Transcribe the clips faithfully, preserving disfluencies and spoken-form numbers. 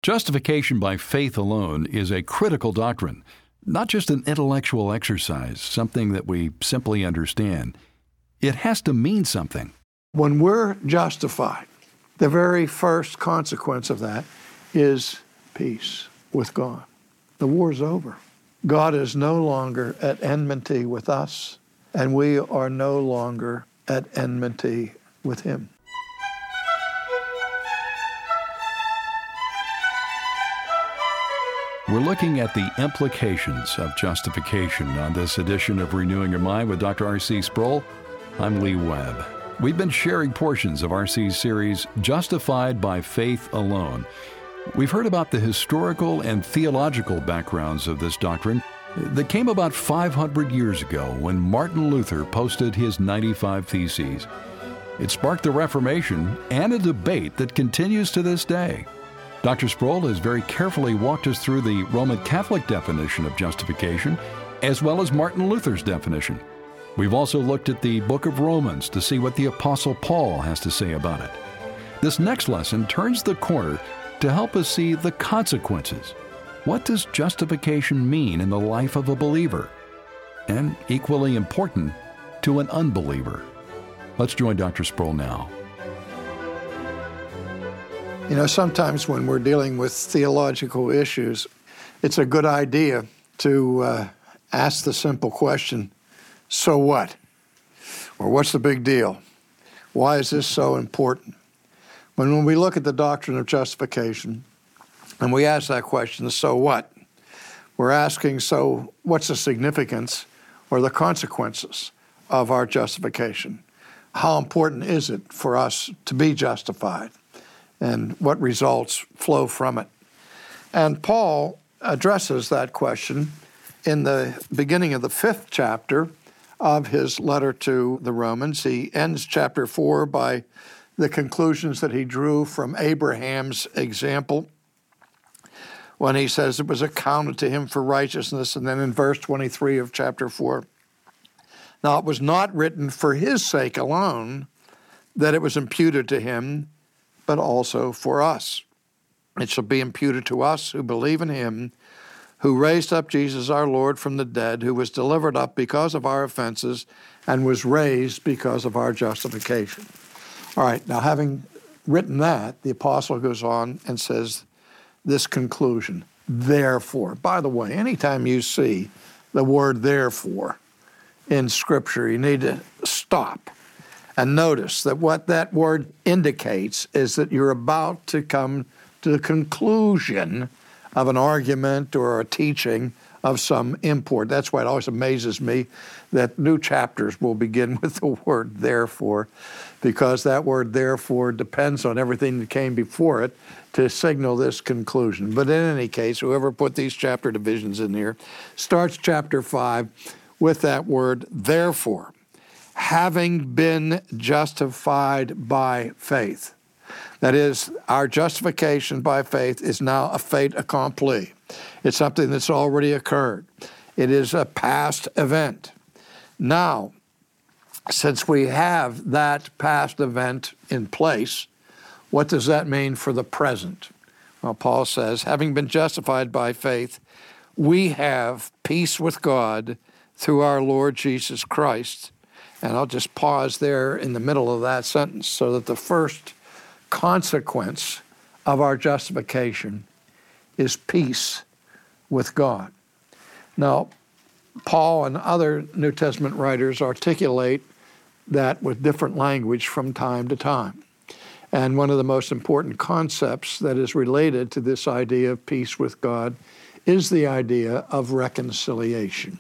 Justification by faith alone is a critical doctrine, not just an intellectual exercise, something that we simply understand. It has to mean something. When we're justified, the very first consequence of that is peace with God. The war's over. God is no longer at enmity with us, and we are no longer at enmity with Him. We're looking at the implications of justification on this edition of Renewing Your Mind with Doctor R C Sproul. I'm Lee Webb. We've been sharing portions of R C's series, Justified by Faith Alone. We've heard about the historical and theological backgrounds of this doctrine that came about five hundred years ago when Martin Luther posted his ninety-five Theses. It sparked the Reformation and a debate that continues to this day. Doctor Sproul has very carefully walked us through the Roman Catholic definition of justification, as well as Martin Luther's definition. We've also looked at the book of Romans to see what the Apostle Paul has to say about it. This next lesson turns the corner to help us see the consequences. What does justification mean in the life of a believer? And equally important, to an unbeliever. Let's join Doctor Sproul now. You know, sometimes when we're dealing with theological issues, it's a good idea to uh, ask the simple question, so what? Or what's the big deal? Why is this so important? When, when we look at the doctrine of justification and we ask that question, so what? We're asking, so what's the significance or the consequences of our justification? How important is it for us to be justified? And what results flow from it? And Paul addresses that question in the beginning of the fifth chapter of his letter to the Romans. He ends chapter four by the conclusions that he drew from Abraham's example when he says it was accounted to him for righteousness. And then in verse twenty-three of chapter four, now it was not written for his sake alone that it was imputed to him, but also for us. It shall be imputed to us who believe in him, who raised up Jesus our Lord from the dead, who was delivered up because of our offenses and was raised because of our justification. All right, now having written that, the apostle goes on and says this conclusion, therefore. By the way, anytime you see the word therefore in Scripture, you need to stop and notice that what that word indicates is that you're about to come to the conclusion of an argument or a teaching of some import. That's why it always amazes me that new chapters will begin with the word therefore, because that word therefore depends on everything that came before it to signal this conclusion. But in any case, whoever put these chapter divisions in here starts chapter five with that word therefore. Having been justified by faith. That is, our justification by faith is now a fait accompli. It's something that's already occurred. It is a past event. Now, since we have that past event in place, what does that mean for the present? Well, Paul says, having been justified by faith, we have peace with God through our Lord Jesus Christ. And I'll just pause there in the middle of that sentence so that the first consequence of our justification is peace with God. Now, Paul and other New Testament writers articulate that with different language from time to time. And one of the most important concepts that is related to this idea of peace with God is the idea of reconciliation.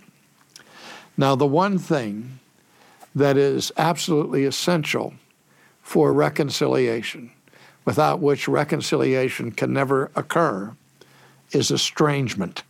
Now, the one thing that is absolutely essential for reconciliation, without which reconciliation can never occur, is estrangement.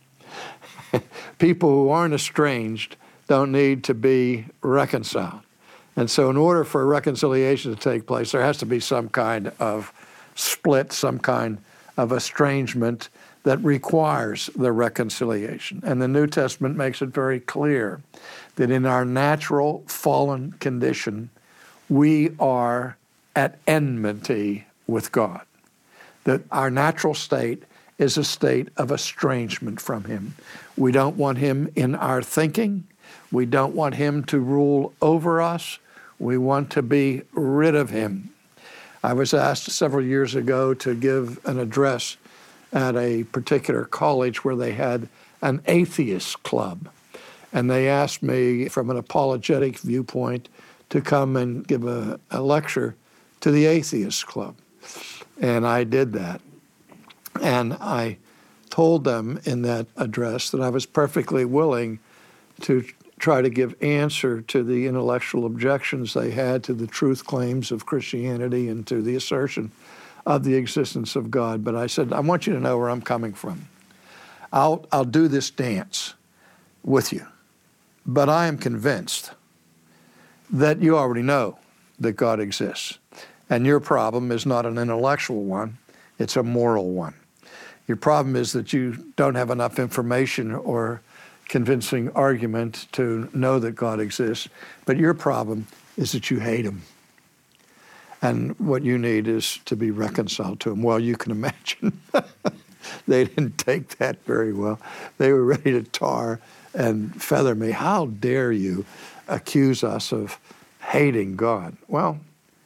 People who aren't estranged don't need to be reconciled. And so in order for reconciliation to take place, there has to be some kind of split, some kind of estrangement that requires the reconciliation. And the New Testament makes it very clear that in our natural fallen condition, we are at enmity with God. That our natural state is a state of estrangement from him. We don't want him in our thinking. We don't want him to rule over us. We want to be rid of him. I was asked several years ago to give an address at a particular college where they had an atheist club. And they asked me from an apologetic viewpoint to come and give a, a lecture to the atheist club. And I did that. And I told them in that address that I was perfectly willing to try to give answer to the intellectual objections they had to the truth claims of Christianity and to the assertion of the existence of God. But I said, I want you to know where I'm coming from. I'll, I'll do this dance with you. But I am convinced that you already know that God exists. And your problem is not an intellectual one, it's a moral one. Your problem is that you don't have enough information or convincing argument to know that God exists. But your problem is that you hate him. And what you need is to be reconciled to him. Well, you can imagine they didn't take that very well. They were ready to tar and feather me. How dare you accuse us of hating God? Well,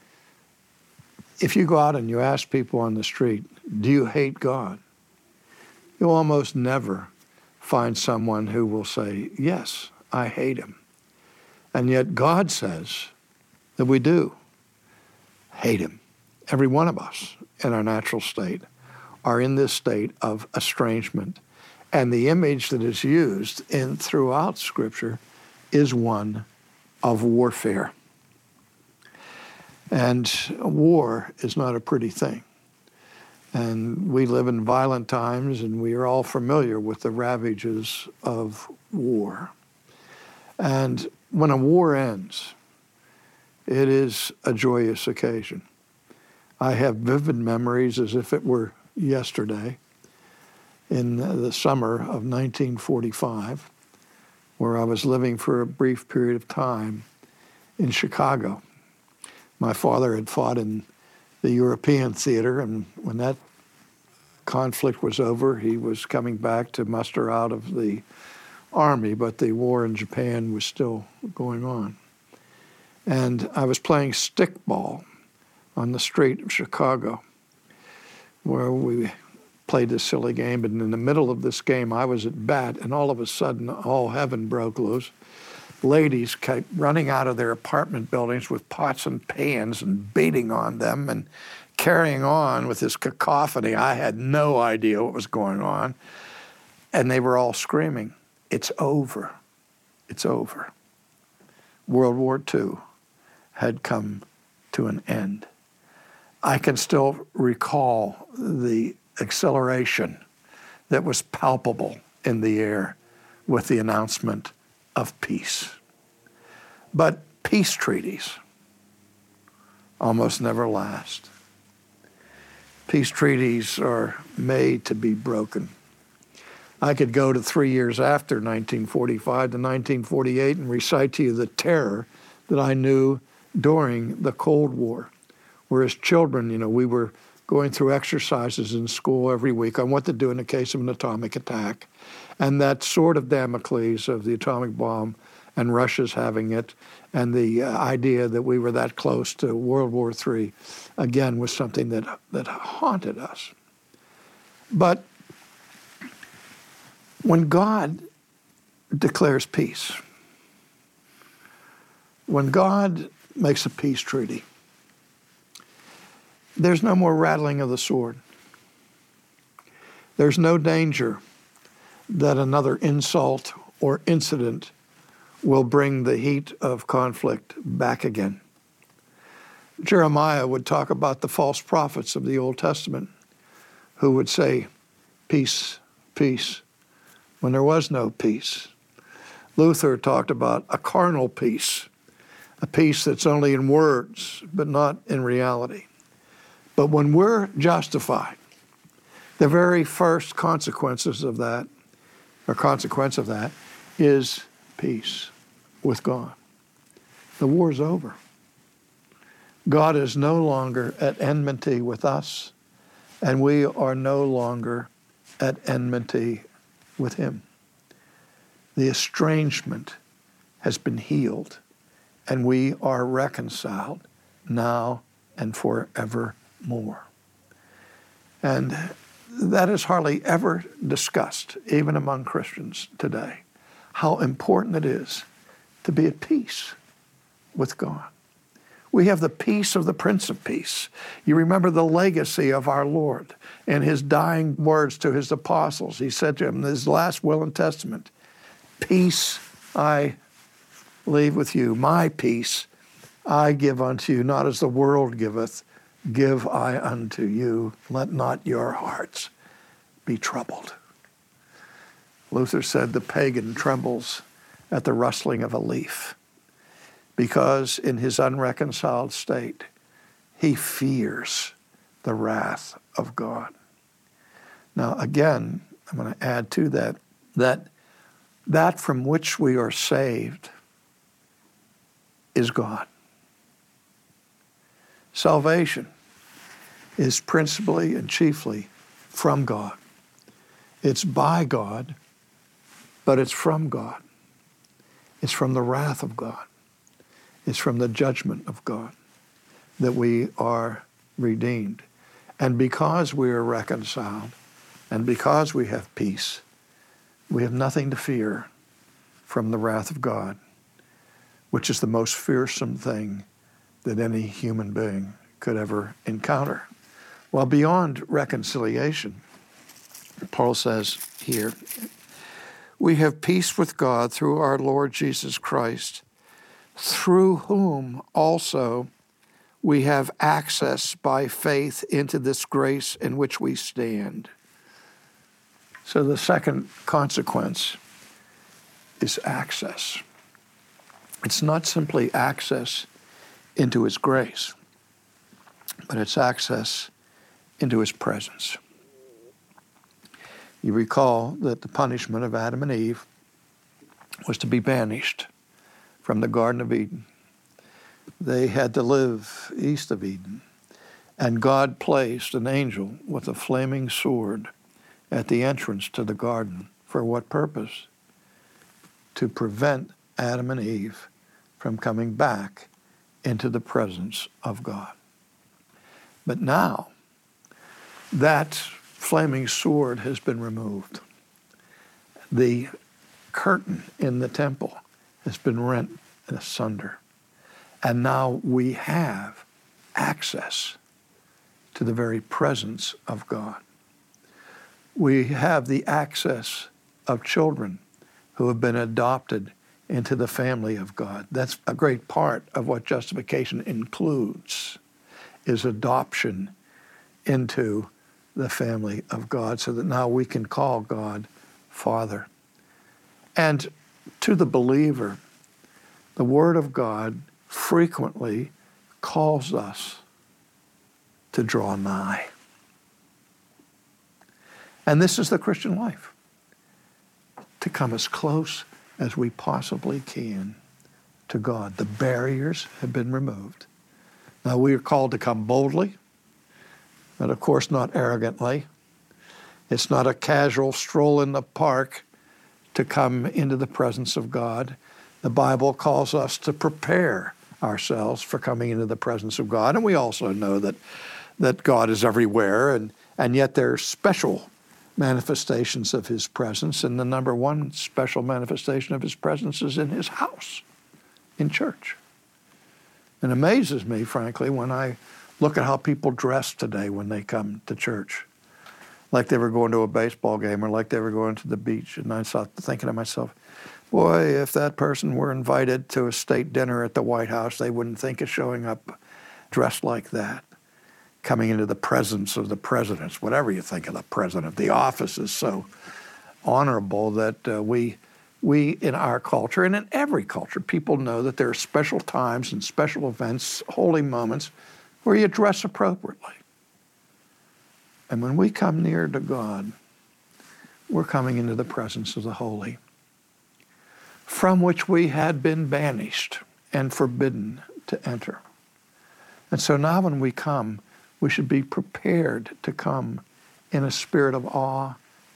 if you go out and you ask people on the street, do you hate God? You'll almost never find someone who will say, yes, I hate him. And yet God says that we do hate him. Every one of us in our natural state are in this state of estrangement. And the image that is used in throughout Scripture is one of warfare. And war is not a pretty thing. And we live in violent times, and we are all familiar with the ravages of war. And when a war ends, it is a joyous occasion. I have vivid memories as if it were yesterday in the summer of nineteen forty-five, where I was living for a brief period of time in Chicago. My father had fought in the European theater, and when that conflict was over, he was coming back to muster out of the army, but the war in Japan was still going on. And I was playing stickball on the street of Chicago, where we played this silly game, and in the middle of this game, I was at bat, and all of a sudden, all heaven broke loose. Ladies kept running out of their apartment buildings with pots and pans and beating on them and carrying on with this cacophony. I had no idea what was going on. And they were all screaming, it's over, it's over. World War Two had come to an end. I can still recall the acceleration that was palpable in the air with the announcement of peace. But peace treaties almost never last. Peace treaties are made to be broken. I could go to three years after nineteen forty-five to nineteen forty-eight and recite to you the terror that I knew during the Cold War, where as children, you know, we were going through exercises in school every week on what to do in the case of an atomic attack. And that sword of Damocles of the atomic bomb and Russia's having it, and the uh, idea that we were that close to World War Three, again, was something that, that haunted us. But when God declares peace, when God makes a peace treaty, there's no more rattling of the sword. There's no danger that another insult or incident will bring the heat of conflict back again. Jeremiah would talk about the false prophets of the Old Testament who would say, peace, peace, when there was no peace. Luther talked about a carnal peace, a peace that's only in words, but not in reality. But when we're justified, the very first consequences of that, or consequence of that, is peace with God. The war's over. God is no longer at enmity with us, and we are no longer at enmity with him. The estrangement has been healed, and we are reconciled now and forevermore. And that is hardly ever discussed, even among Christians today, how important it is to be at peace with God. We have the peace of the Prince of Peace. You remember the legacy of our Lord and his dying words to his apostles. He said to them in his last will and testament, "Peace I leave with you, my peace I give unto you, not as the world giveth, give I unto you. Let not your hearts be troubled." Luther said the pagan trembles at the rustling of a leaf because in his unreconciled state, he fears the wrath of God. Now, again, I'm going to add to that, that that from which we are saved is God. Salvation is principally and chiefly from God. It's by God, but it's from God. It's from the wrath of God. It's from the judgment of God that we are redeemed. And because we are reconciled, and because we have peace, we have nothing to fear from the wrath of God, which is the most fearsome thing that any human being could ever encounter. Well, beyond reconciliation, Paul says here, we have peace with God through our Lord Jesus Christ, through whom also we have access by faith into this grace in which we stand. So the second consequence is access. It's not simply access into his grace, but it's access into his presence. You recall that the punishment of Adam and Eve was to be banished from the Garden of Eden. They had to live east of Eden, and God placed an angel with a flaming sword at the entrance to the garden. For what purpose? To prevent Adam and Eve from coming back into the presence of God. But now, that flaming sword has been removed. The curtain in the temple has been rent asunder. And now we have access to the very presence of God. We have the access of children who have been adopted into the family of God. That's a great part of what justification includes, is adoption into the family of God, so that now we can call God Father. And to the believer, the Word of God frequently calls us to draw nigh. And this is the Christian life, to come as close as we possibly can to God. The barriers have been removed. Now we are called to come boldly, but of course not arrogantly. It's not a casual stroll in the park to come into the presence of God. The Bible calls us to prepare ourselves for coming into the presence of God. And we also know that, that God is everywhere, and, and yet there are special manifestations of his presence. And the number one special manifestation of his presence is in his house, in church. It amazes me, frankly, when I look at how people dress today when they come to church, like they were going to a baseball game or like they were going to the beach. And I started thinking to myself, boy, if that person were invited to a state dinner at the White House, they wouldn't think of showing up dressed like that, coming into the presence of the presidents. Whatever you think of the president, the office is so honorable that uh, we, we in our culture and in every culture, people know that there are special times and special events, holy moments, where you dress appropriately. And when we come near to God, we're coming into the presence of the holy, from which we had been banished and forbidden to enter. And so now when we come, we should be prepared to come in a spirit of awe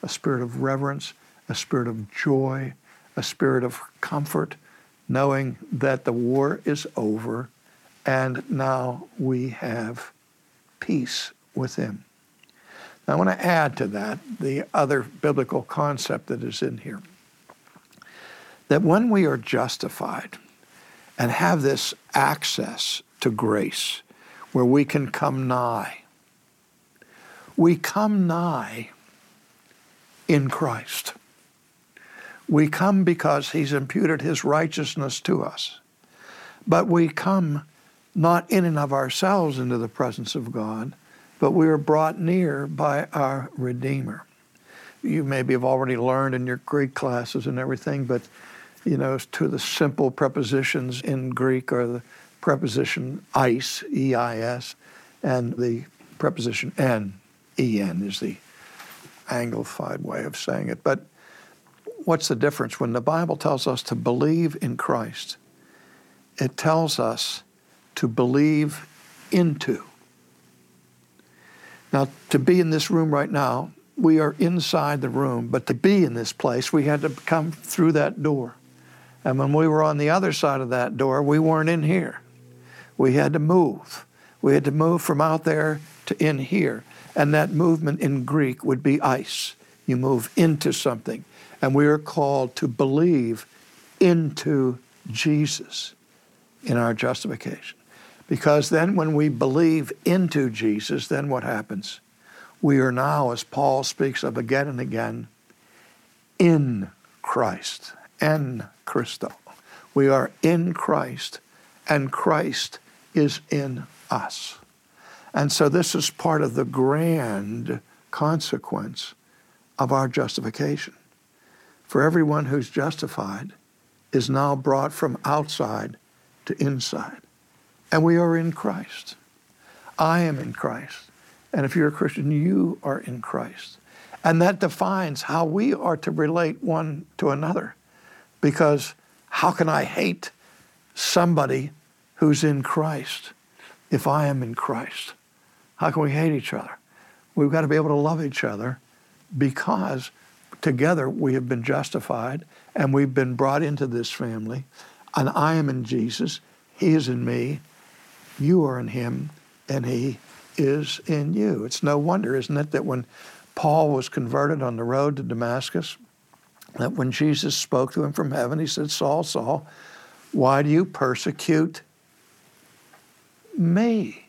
a spirit of reverence, a spirit of joy, a spirit of comfort, knowing that the war is over and now we have peace with him. Now, I want to add to that the other biblical concept that is in here. That when we are justified and have this access to grace where we can come nigh, we come nigh in Christ. We come because he's imputed his righteousness to us. But we come not in and of ourselves into the presence of God, but we are brought near by our Redeemer. You maybe have already learned in your Greek classes and everything, but you know, to the simple prepositions in Greek are the preposition eis, E I S, and the preposition en, E N is the Anglified way of saying it. But what's the difference? When the Bible tells us to believe in Christ, it tells us to believe into. Now, to be in this room right now, we are inside the room, but to be in this place, we had to come through that door. And when we were on the other side of that door, we weren't in here. We had to move. We had to move from out there to in here. And that movement in Greek would be eis. You move into something. And we are called to believe into Jesus in our justification. Because then when we believe into Jesus, then what happens? We are now, as Paul speaks of again and again, in Christ, en Christo. We are in Christ, and Christ is in us. And so this is part of the grand consequence of our justification. For everyone who's justified is now brought from outside to inside. And we are in Christ. I am in Christ. And if you're a Christian, you are in Christ. And that defines how we are to relate one to another. Because how can I hate somebody who's in Christ if I am in Christ? How can we hate each other? We've got to be able to love each other because together we have been justified and we've been brought into this family. And I am in Jesus. He is in me. You are in him. And he is in you. It's no wonder, isn't it, that when Paul was converted on the road to Damascus, that when Jesus spoke to him from heaven, he said, Saul, Saul, why do you persecute me?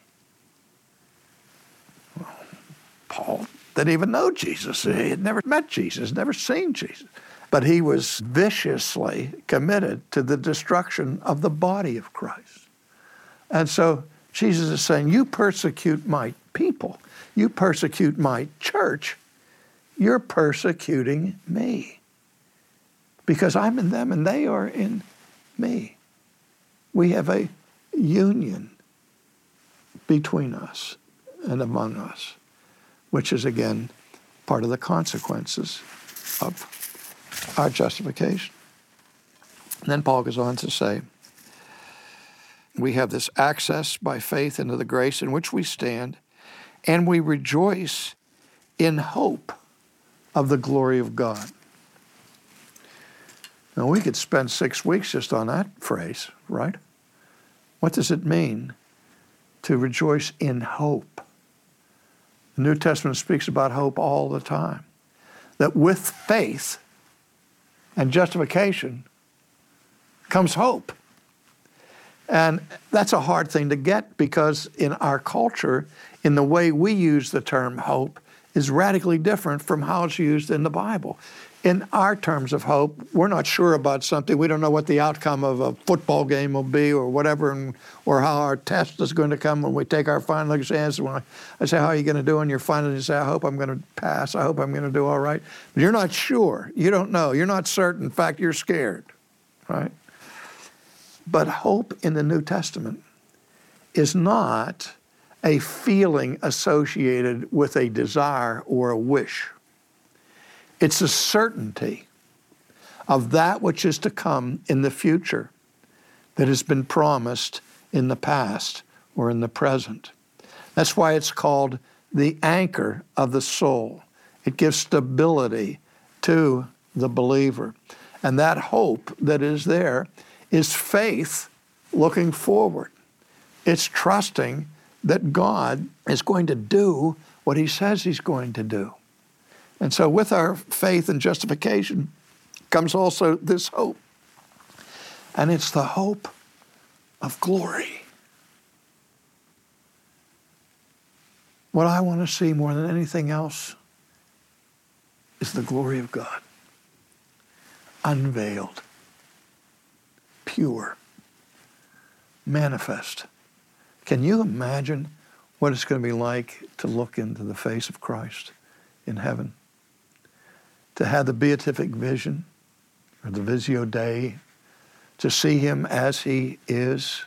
Well, Paul didn't even know Jesus. He had never met Jesus, never seen Jesus. But he was viciously committed to the destruction of the body of Christ. And so Jesus is saying, you persecute my people. You persecute my church. You're persecuting me. Because I'm in them and they are in me. We have a union between us and among us, which is, again, part of the consequences of our justification. And then Paul goes on to say, we have this access by faith into the grace in which we stand, and we rejoice in hope of the glory of God. Now, we could spend six weeks just on that phrase, right? What does it mean to rejoice in hope? The New Testament speaks about hope all the time. That with faith and justification comes hope. And that's a hard thing to get because in our culture, in the way we use the term hope, is radically different from how it's used in the Bible. In our terms of hope, we're not sure about something. We don't know what the outcome of a football game will be or whatever, and, or how our test is going to come when we take our final exams. When I, I say, how are you going to do on your final? You say, I hope I'm going to pass. I hope I'm going to do all right. But you're not sure. You don't know. You're not certain. In fact, you're scared, right? But hope in the New Testament is not a feeling associated with a desire or a wish. It's a certainty of that which is to come in the future that has been promised in the past or in the present. That's why it's called the anchor of the soul. It gives stability to the believer. And that hope that is there is faith looking forward. It's trusting that God is going to do what he says he's going to do. And so with our faith and justification comes also this hope. And it's the hope of glory. What I want to see more than anything else is the glory of God. Unveiled, pure, manifest. Can you imagine what it's going to be like to look into the face of Christ in heaven? To have the beatific vision, or the Visio Dei, to see him as he is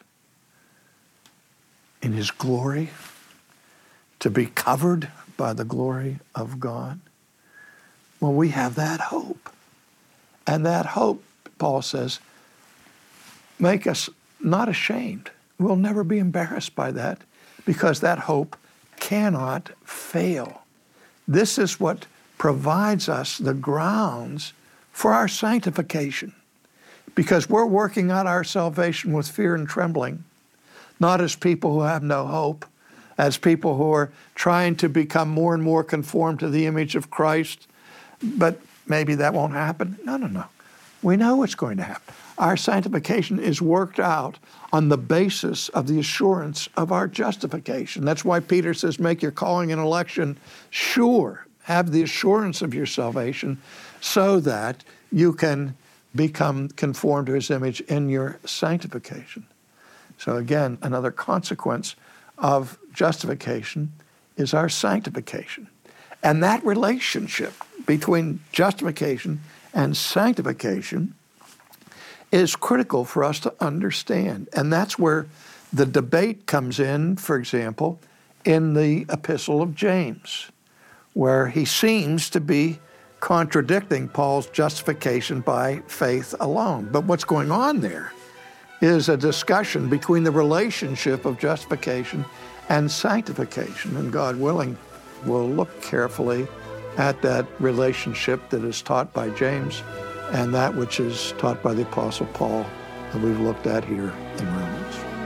in his glory, to be covered by the glory of God. Well, we have that hope. And that hope, Paul says, make us not ashamed. We'll never be embarrassed by that because that hope cannot fail. This is what provides us the grounds for our sanctification, because we're working out our salvation with fear and trembling, not as people who have no hope, as people who are trying to become more and more conformed to the image of Christ, but maybe that won't happen. No, no, no. We know what's going to happen. Our sanctification is worked out on the basis of the assurance of our justification. That's why Peter says, make your calling and election sure. Have the assurance of your salvation so that you can become conformed to his image in your sanctification. So again, another consequence of justification is our sanctification. And that relationship between justification and sanctification is critical for us to understand. And that's where the debate comes in, for example, in the Epistle of James, where he seems to be contradicting Paul's justification by faith alone. But what's going on there is a discussion between the relationship of justification and sanctification. And God willing, we'll look carefully at that relationship that is taught by James and that which is taught by the Apostle Paul that we've looked at here in Romans.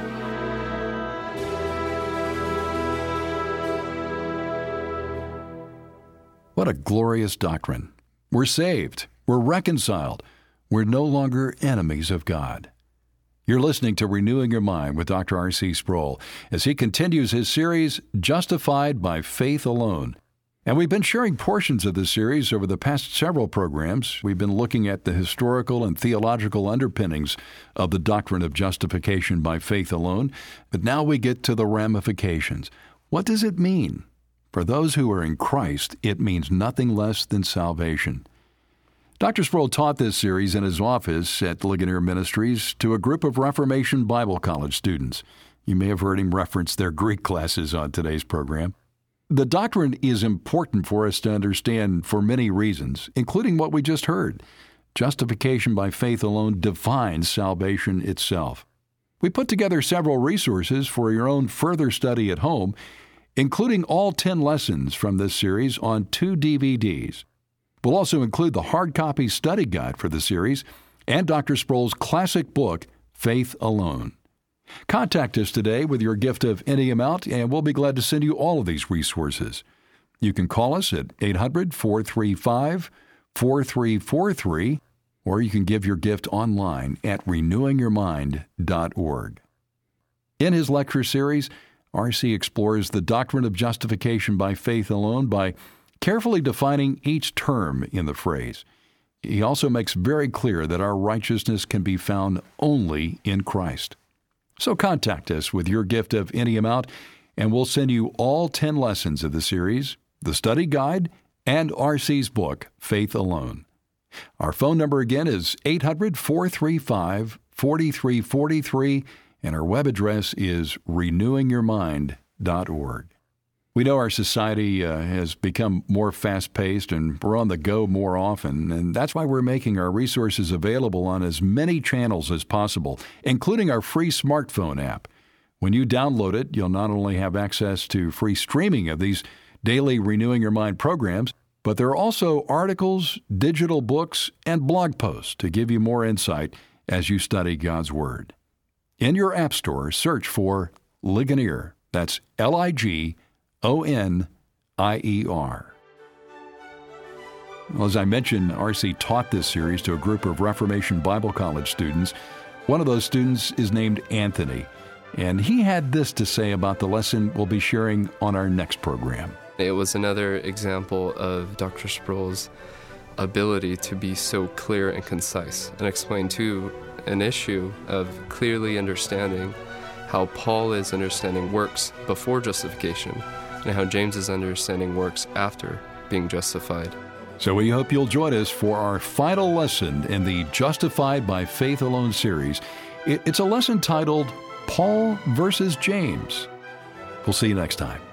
What a glorious doctrine. We're saved. We're reconciled. We're no longer enemies of God. You're listening to Renewing Your Mind with Doctor R C Sproul as he continues his series, Justified by Faith Alone. And we've been sharing portions of this series over the past several programs. We've been looking at the historical and theological underpinnings of the doctrine of justification by faith alone. But now we get to the ramifications. What does it mean? For those who are in Christ, it means nothing less than salvation. Doctor Sproul taught this series in his office at Ligonier Ministries to a group of Reformation Bible College students. You may have heard him reference their Greek classes on today's program. The doctrine is important for us to understand for many reasons, including what we just heard. Justification by faith alone defines salvation itself. We put together several resources for your own further study at home, including all ten lessons from this series on two D V Ds. We'll also include the hard copy study guide for the series and Doctor Sproul's classic book, Faith Alone. Contact us today with your gift of any amount, and we'll be glad to send you all of these resources. You can call us at eight hundred, four three five, four three four three, or you can give your gift online at renewing your mind dot org. In his lecture series, R C explores the doctrine of justification by faith alone by carefully defining each term in the phrase. He also makes very clear that our righteousness can be found only in Christ. So contact us with your gift of any amount, and we'll send you all ten lessons of the series, the study guide, and R C's book, Faith Alone. Our phone number again is eight hundred, four three five, four three four three, and our web address is renewing your mind dot org. We know our society uh, has become more fast-paced and we're on the go more often, and that's why we're making our resources available on as many channels as possible, including our free smartphone app. When you download it, you'll not only have access to free streaming of these daily Renewing Your Mind programs, But there are also articles, digital books, and blog posts to give you more insight as you study God's Word. In your App Store, search for Ligonier. That's L I G O N I E R. Well, as I mentioned, R C taught this series to a group of Reformation Bible College students. One of those students is named Anthony, and he had this to say about the lesson we'll be sharing on our next program. It was another example of Doctor Sproul's ability to be so clear and concise and explain, too, an issue of clearly understanding how Paul is understanding works before justification and how James is understanding works after being justified. So we hope you'll join us for our final lesson in the Justified by Faith Alone series. It's a lesson titled Paul versus James. We'll see you next time.